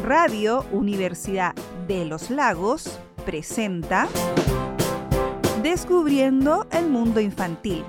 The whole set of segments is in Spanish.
Radio Universidad de los Lagos presenta Descubriendo el Mundo Infantil.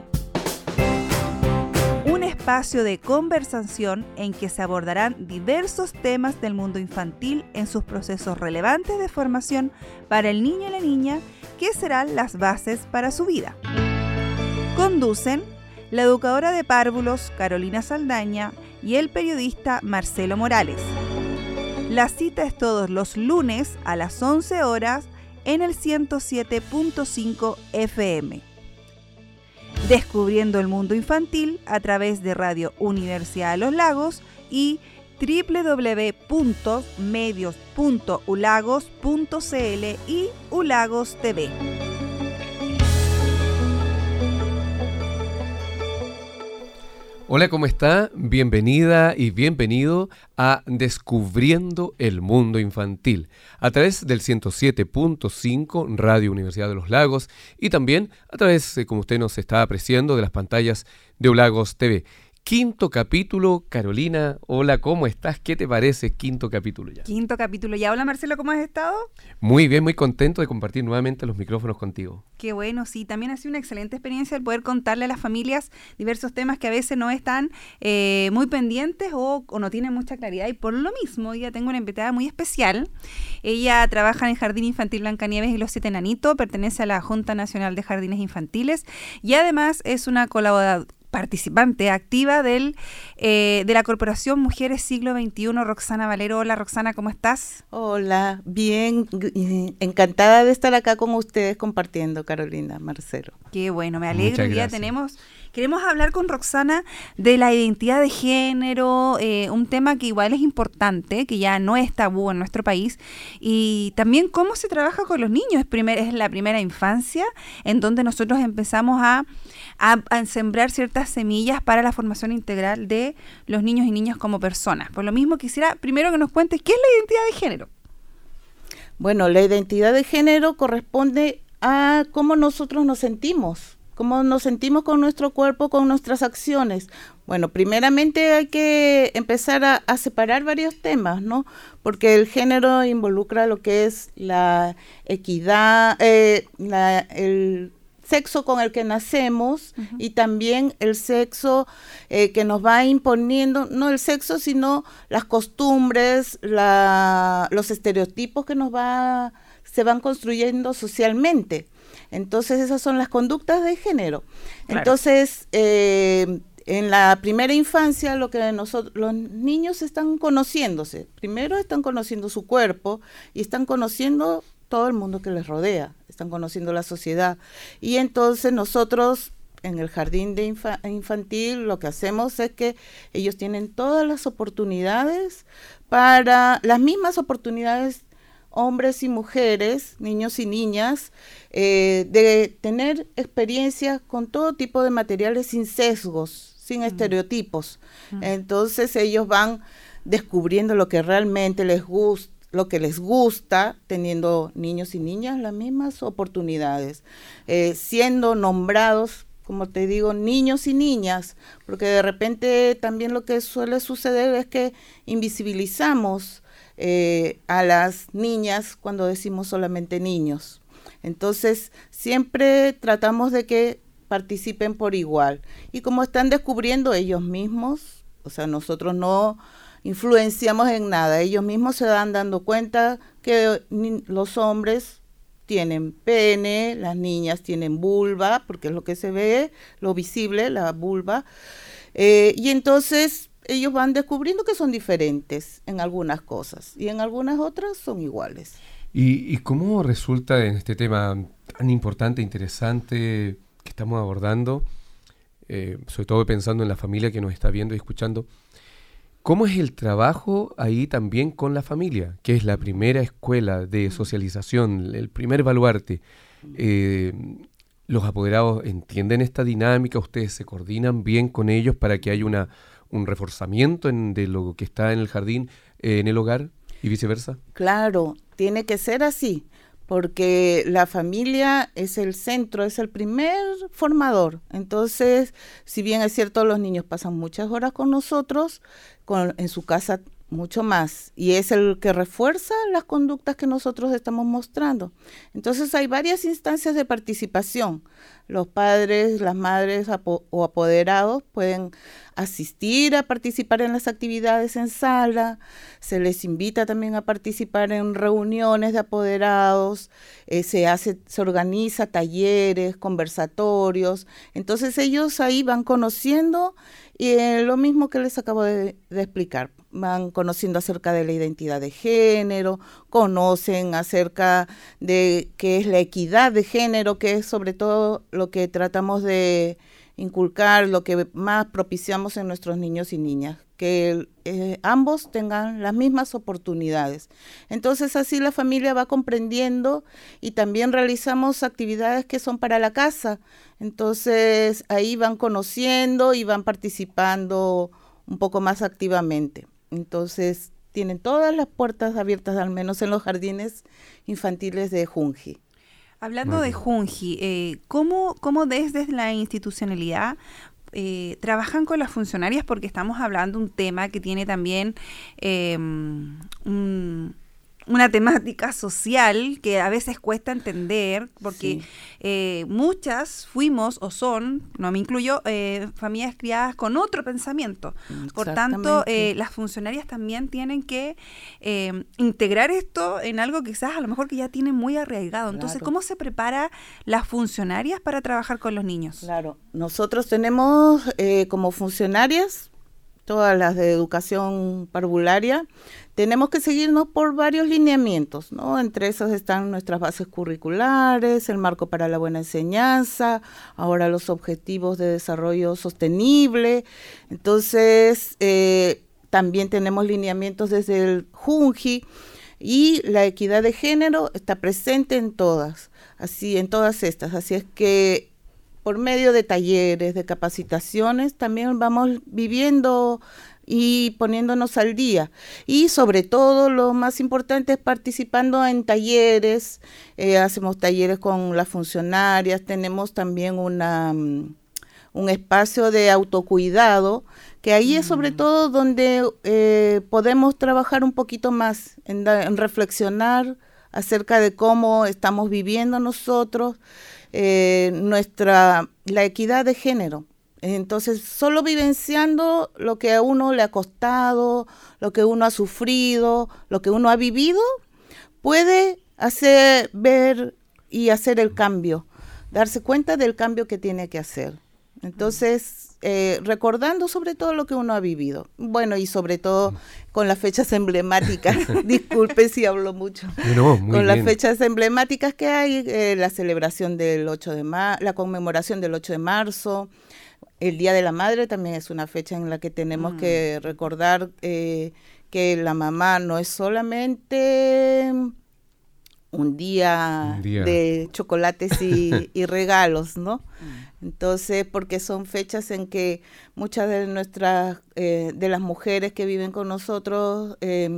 Un espacio de conversación en que se abordarán diversos temas del mundo infantil en sus procesos relevantes de formación para el niño y la niña, que serán las bases para su vida. Conducen la educadora de párvulos Carolina Saldaña y el periodista Marcelo Morales. La cita es todos los lunes a las 11 horas en el 107.5 FM. Descubriendo el mundo infantil a través de Radio Universidad de los Lagos y www.medios.ulagos.cl y Ulagos TV. Hola, ¿cómo está? Bienvenida y bienvenido a Descubriendo el Mundo Infantil a través del 107.5 Radio Universidad de los Lagos y también a través, como usted nos está apreciando, de las pantallas de Ulagos TV. Quinto capítulo, Carolina. Hola, ¿cómo estás? ¿Qué te parece? Quinto capítulo ya. Quinto capítulo ya. Hola, Marcelo, ¿cómo has estado? Muy bien, muy contento de compartir nuevamente los micrófonos contigo. Qué bueno, sí. También ha sido una excelente experiencia el poder contarle a las familias diversos temas que a veces no están muy pendientes o no tienen mucha claridad. Y por lo mismo, ya tengo una invitada muy especial. Ella trabaja en el Jardín Infantil Blancanieves y los Siete Enanitos, pertenece a la Junta Nacional de Jardines Infantiles y además es una participante activa de la Corporación Mujeres Siglo XXI, Roxana Valero. Hola, Roxana, ¿cómo estás? Hola, bien, encantada de estar acá con ustedes compartiendo, Carolina, Marcelo. Qué bueno, me alegro. Muchas Ya gracias. queremos hablar con Roxana de la identidad de género, un tema que igual es importante, que ya no es tabú en nuestro país, y también cómo se trabaja con los niños. Es la primera infancia en donde nosotros empezamos a sembrar ciertas semillas para la formación integral de los niños y niñas como personas. Por lo mismo, quisiera primero que nos cuentes qué es la identidad de género. Bueno, la identidad de género corresponde a cómo nosotros nos sentimos con nuestro cuerpo, con nuestras acciones. Bueno, primeramente hay que empezar a separar varios temas, ¿no? Porque el género involucra lo que es la equidad, el sexo con el que nacemos, uh-huh, y también el sexo que nos va imponiendo, no el sexo, sino las costumbres, los estereotipos que se van construyendo socialmente. Entonces esas son las conductas de género. Claro. Entonces en la primera infancia los niños están conociéndose. Primero están conociendo su cuerpo y están conociendo todo el mundo que les rodea, están conociendo la sociedad. Y entonces nosotros en el jardín de infantil lo que hacemos es que ellos tienen todas las oportunidades, las mismas oportunidades, hombres y mujeres, niños y niñas, de tener experiencias con todo tipo de materiales sin sesgos, sin estereotipos. Entonces ellos van descubriendo lo que realmente les gusta, teniendo niños y niñas las mismas oportunidades, siendo nombrados, como te digo, niños y niñas, porque de repente también lo que suele suceder es que invisibilizamos a las niñas cuando decimos solamente niños. Entonces siempre tratamos de que participen por igual, y como están descubriendo ellos mismos, o sea, nosotros no influenciamos en nada, ellos mismos se van dando cuenta que los hombres tienen pene, las niñas tienen vulva, porque es lo que se ve, lo visible, la vulva, y entonces ellos van descubriendo que son diferentes en algunas cosas y en algunas otras son iguales. ¿Y cómo resulta en este tema tan importante, interesante que estamos abordando, sobre todo pensando en la familia que nos está viendo y escuchando, cómo es el trabajo ahí también con la familia, que es la primera escuela de socialización, el primer baluarte? ¿Los apoderados entienden esta dinámica? ¿Ustedes se coordinan bien con ellos para que haya un reforzamiento de lo que está en el jardín, en el hogar y viceversa? Claro, tiene que ser así, porque la familia es el centro, es el primer formador. Entonces, si bien es cierto, los niños pasan muchas horas con nosotros, en su casa mucho más, y es el que refuerza las conductas que nosotros estamos mostrando. Entonces hay varias instancias de participación. Los padres, las madres o apoderados pueden asistir a participar en las actividades en sala, se les invita también a participar en reuniones de apoderados, se organiza talleres, conversatorios, entonces ellos ahí van conociendo lo mismo que les acabo de explicar. Van conociendo acerca de la identidad de género, conocen acerca de qué es la equidad de género, que es sobre todo lo que tratamos de inculcar, lo que más propiciamos en nuestros niños y niñas, que ambos tengan las mismas oportunidades. Entonces así la familia va comprendiendo y también realizamos actividades que son para la casa. Entonces ahí van conociendo y van participando un poco más activamente. Entonces, tienen todas las puertas abiertas, al menos en los jardines infantiles de Junji. Hablando de Junji, ¿cómo desde la institucionalidad trabajan con las funcionarias? Porque estamos hablando de un tema que tiene también una temática social que a veces cuesta entender, porque muchas fuimos o son, no me incluyo, familias criadas con otro pensamiento. Por tanto, las funcionarias también tienen que integrar esto en algo que quizás a lo mejor que ya tienen muy arraigado. Entonces, claro. ¿Cómo se prepara las funcionarias para trabajar con los niños? Claro, nosotros tenemos como funcionarias, todas las de educación parvularia, tenemos que seguirnos por varios lineamientos, ¿no? Entre esos están nuestras bases curriculares, el marco para la buena enseñanza, ahora los objetivos de desarrollo sostenible. Entonces, también tenemos lineamientos desde el Junji, y la equidad de género está presente en todas estas. Así es que por medio de talleres, de capacitaciones, también vamos viviendo y poniéndonos al día. Y sobre todo, lo más importante es participando en talleres, hacemos talleres con las funcionarias, tenemos también un espacio de autocuidado, que ahí es sobre todo donde podemos trabajar un poquito más, en reflexionar acerca de cómo estamos viviendo nosotros, la equidad de género. Entonces, solo vivenciando lo que a uno le ha costado, lo que uno ha sufrido, lo que uno ha vivido, puede hacer ver y hacer el cambio, darse cuenta del cambio que tiene que hacer. Entonces, recordando sobre todo lo que uno ha vivido. Bueno, y sobre todo con las fechas emblemáticas, disculpe si hablo mucho, no, con bien. Las fechas emblemáticas que hay, la celebración del 8 de marzo, la conmemoración del 8 de marzo, el Día de la Madre también es una fecha en la que tenemos que recordar que la mamá no es solamente un día de chocolates y regalos, ¿no? Entonces, porque son fechas en que muchas de de las mujeres que viven con nosotros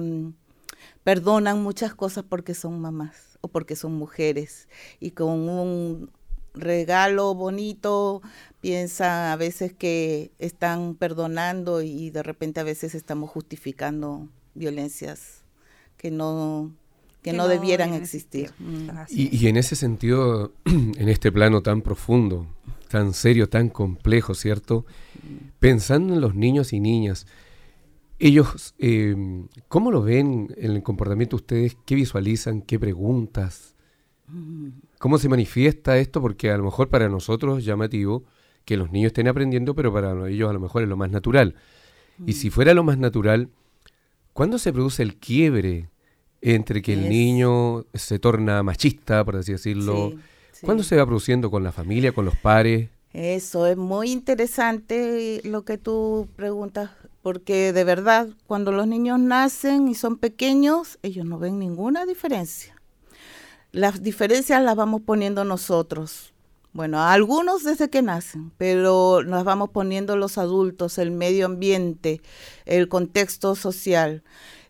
perdonan muchas cosas porque son mamás o porque son mujeres, y con un regalo bonito piensan a veces que están perdonando, y de repente a veces estamos justificando violencias que no debieran existir. Y en ese sentido, en este plano tan profundo, tan serio, tan complejo, ¿cierto? Pensando en los niños y niñas, ellos, ¿cómo lo ven en el comportamiento de ustedes? ¿Qué visualizan? ¿Qué preguntas? ¿Cómo se manifiesta esto? Porque a lo mejor para nosotros es llamativo que los niños estén aprendiendo, pero para ellos a lo mejor es lo más natural. Y si fuera lo más natural, ¿cuándo se produce el quiebre entre que el niño se torna machista, por así decirlo? Sí. ¿Cuándo se va produciendo con la familia, con los pares? Eso es muy interesante lo que tú preguntas, porque de verdad, cuando los niños nacen y son pequeños, ellos no ven ninguna diferencia. Las diferencias las vamos poniendo nosotros. Bueno, a algunos desde que nacen, pero nos vamos poniendo los adultos, el medio ambiente, el contexto social.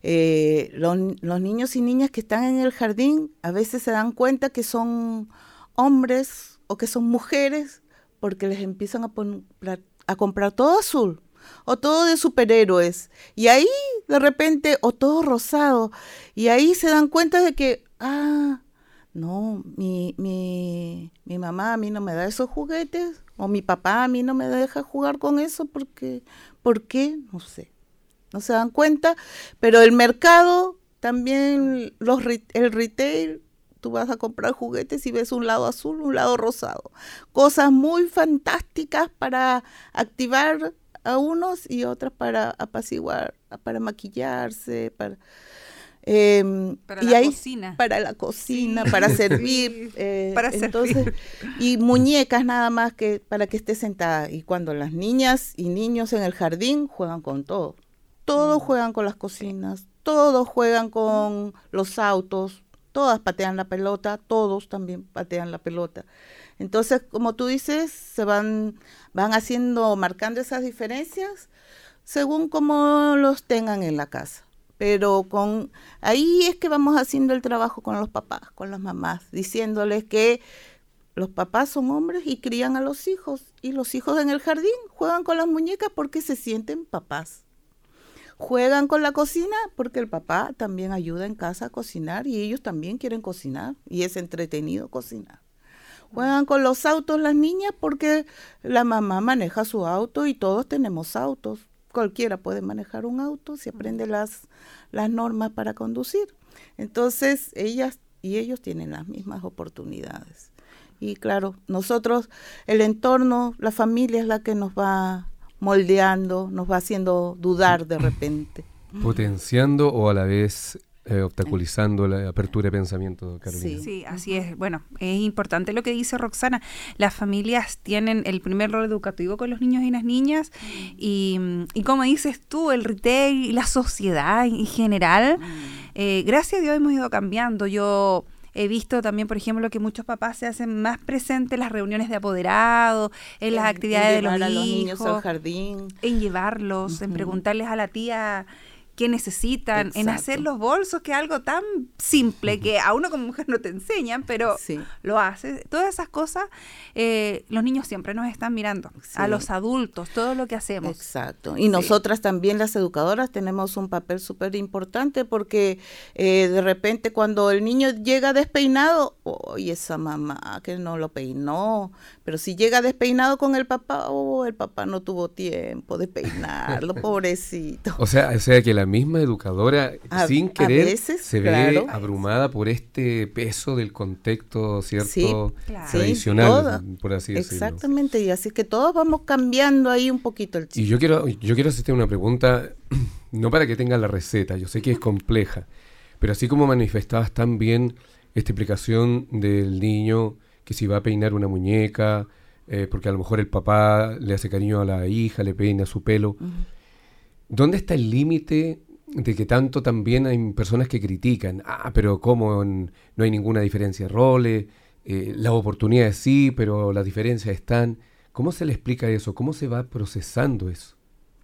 Los niños y niñas que están en el jardín a veces se dan cuenta que son hombres o que son mujeres porque les empiezan a comprar todo azul. o todo de superhéroes. Y ahí de repente, o todo rosado. Y ahí se dan cuenta de que, no, mi mamá a mí no me da esos juguetes, o mi papá a mí no me deja jugar con eso porque, ¿por qué? No sé. No se dan cuenta, pero el mercado también, el retail, tú vas a comprar juguetes y ves un lado azul, un lado rosado. Cosas muy fantásticas para activar a unos y otras para apaciguar, para maquillarse, para la cocina, sí. para servir, entonces, y muñecas nada más que para que esté sentada. Y cuando las niñas y niños en el jardín juegan con todo. Todos juegan con las cocinas, todos juegan con los autos, todas patean la pelota, todos también patean la pelota. Entonces, como tú dices, se van marcando esas diferencias según cómo los tengan en la casa. Pero ahí es que vamos haciendo el trabajo con los papás, con las mamás, diciéndoles que los papás son hombres y crían a los hijos. Y los hijos en el jardín juegan con las muñecas porque se sienten papás. Juegan con la cocina porque el papá también ayuda en casa a cocinar y ellos también quieren cocinar y es entretenido cocinar. Juegan con los autos las niñas porque la mamá maneja su auto y todos tenemos autos. Cualquiera puede manejar un auto si aprende las normas para conducir. Entonces, ellas y ellos tienen las mismas oportunidades. Y claro, nosotros, el entorno, la familia es la que nos va moldeando, nos va haciendo dudar de repente. Potenciando o a la vez obstaculizando la apertura de pensamiento, Carolina. Sí, así es. Bueno, es importante lo que dice Roxana. Las familias tienen el primer rol educativo con los niños y las niñas y como dices tú, el retail y la sociedad en general, gracias a Dios hemos ido cambiando. Yo he visto también, por ejemplo, que muchos papás se hacen más presentes en las reuniones de apoderados, en las actividades de los niños al jardín, en llevarlos, en preguntarles a la tía qué necesitan, en hacer los bolsos, que es algo tan simple que a uno como mujer no te enseñan, pero lo haces. Todas esas cosas, los niños siempre nos están mirando, a los adultos, todo lo que hacemos. Exacto. Y nosotras también, las educadoras, tenemos un papel súper importante porque de repente cuando el niño llega despeinado, ¡ay, esa mamá que no lo peinó! Pero si llega despeinado con el papá, el papá no tuvo tiempo de peinarlo, pobrecito. O sea que la misma educadora, sin querer, veces, se ve abrumada por este peso del contexto, ¿cierto? Sí, tradicional, por así decirlo. Exactamente, y así que todos vamos cambiando ahí un poquito el chip. Y yo quiero hacerte una pregunta, no para que tenga la receta, yo sé que es compleja, pero así como manifestabas tan bien esta explicación del niño que si va a peinar una muñeca, porque a lo mejor el papá le hace cariño a la hija, le peina su pelo. ¿Dónde está el límite de que tanto también hay personas que critican? Pero ¿cómo no hay ninguna diferencia de roles? Las oportunidades sí, pero las diferencias están. ¿Cómo se le explica eso? ¿Cómo se va procesando eso?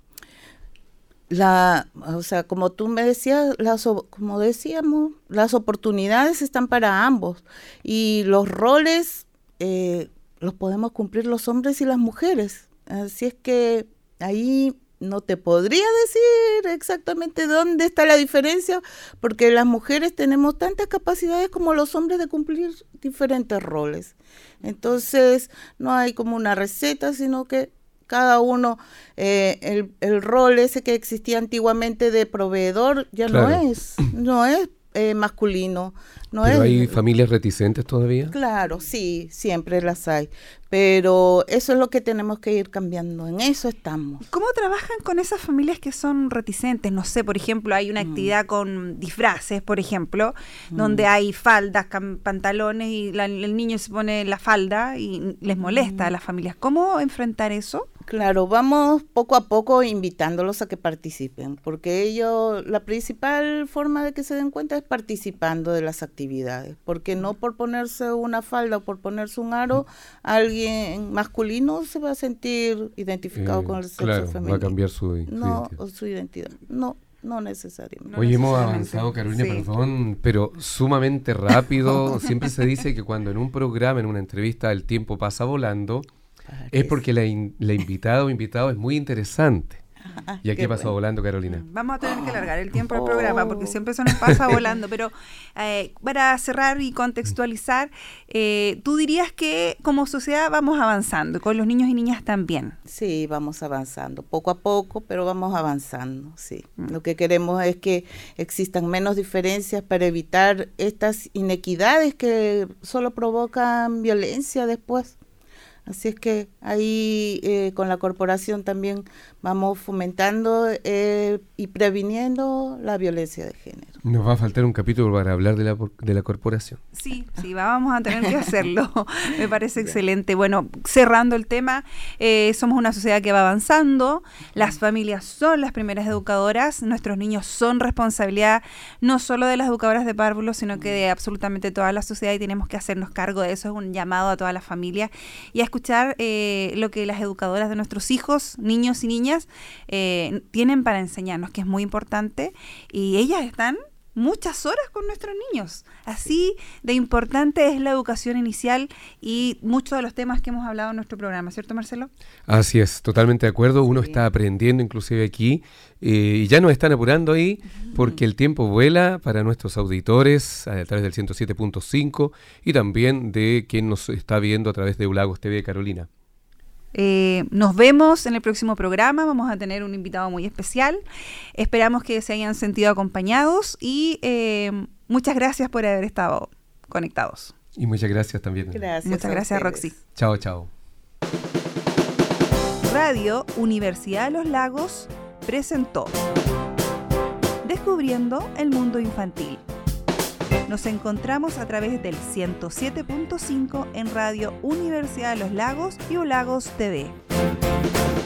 O sea, como tú me decías, como decíamos, las oportunidades están para ambos y los roles los podemos cumplir los hombres y las mujeres. Así es que ahí no te podría decir exactamente dónde está la diferencia, porque las mujeres tenemos tantas capacidades como los hombres de cumplir diferentes roles. Entonces, no hay como una receta, sino que cada uno, el rol ese que existía antiguamente de proveedor ya no es masculino. ¿Pero hay familias reticentes todavía? Claro, sí, siempre las hay. Pero eso es lo que tenemos que ir cambiando, en eso estamos. ¿Cómo trabajan con esas familias que son reticentes? No sé, por ejemplo, hay una actividad con disfraces, por ejemplo, donde hay faldas, pantalones y el niño se pone la falda y les molesta a las familias. ¿Cómo enfrentar eso? Claro, vamos poco a poco invitándolos a que participen, porque ellos, la principal forma de que se den cuenta es participando de las actividades, porque no por ponerse una falda o por ponerse un aro, alguien masculino se va a sentir identificado con el sexo femenino. Va a cambiar su identidad. No necesariamente. Hoy hemos avanzado, Carolina, perdón, pero sumamente rápido. Siempre se dice que cuando en un programa, en una entrevista, el tiempo pasa volando, es porque la invitada o invitado es muy interesante. Y aquí pasó volando, Carolina. Vamos a tener que alargar el tiempo del programa porque siempre se nos pasa volando, pero para cerrar y contextualizar, ¿tú dirías que como sociedad vamos avanzando, con los niños y niñas también? Sí, vamos avanzando, poco a poco, pero vamos avanzando, sí. Lo que queremos es que existan menos diferencias para evitar estas inequidades que solo provocan violencia después. Así es que ahí con la corporación también vamos fomentando y previniendo la violencia de género. Nos va a faltar un capítulo para hablar de la corporación. Sí, vamos a tener que hacerlo. Me parece excelente. Bueno, cerrando el tema, somos una sociedad que va avanzando, las familias son las primeras educadoras, nuestros niños son responsabilidad no solo de las educadoras de párvulos, sino que de absolutamente toda la sociedad y tenemos que hacernos cargo de eso. Es un llamado a toda la familia y a escuchar lo que las educadoras de nuestros hijos, niños y niñas, tienen para enseñarnos, que es muy importante, y ellas están muchas horas con nuestros niños. Así de importante es la educación inicial y muchos de los temas que hemos hablado en nuestro programa, ¿cierto, Marcelo? Así es, totalmente de acuerdo. Uno está aprendiendo inclusive aquí y ya nos están apurando ahí porque el tiempo vuela para nuestros auditores a través del 107.5 y también de quien nos está viendo a través de Ulagos TV, Carolina. Nos vemos en el próximo programa. Vamos a tener un invitado muy especial. Esperamos que se hayan sentido acompañados y muchas gracias por haber estado conectados. Y muchas gracias también. Muchas gracias, Roxy. Chao, chao. Radio Universidad de los Lagos presentó Descubriendo el Mundo Infantil. Nos encontramos a través del 107.5 en Radio Universidad de los Lagos y Ulagos TV.